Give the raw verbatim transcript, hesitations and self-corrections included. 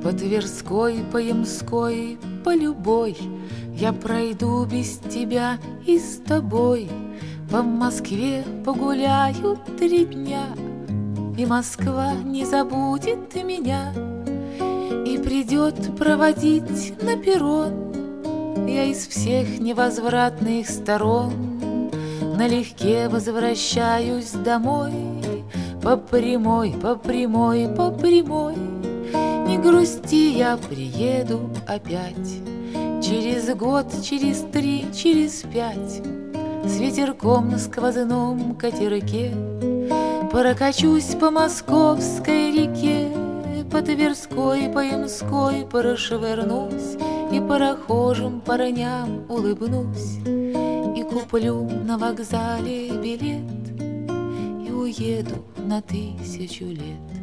По Тверской, по Ямской, по любой я пройду без тебя и с тобой. По Москве погуляю три дня, и Москва не забудет меня, и придет проводить на перрон. Я из всех невозвратных сторон налегке возвращаюсь домой. По прямой, по прямой, по прямой. Не грусти, я приеду опять через год, через три, через пять. С ветерком на сквозном катерке прокачусь по Московской реке. По Тверской, по Ямской прошвырнусь, и прохожим парням улыбнусь, и куплю на вокзале билет, и уеду на тысячу лет.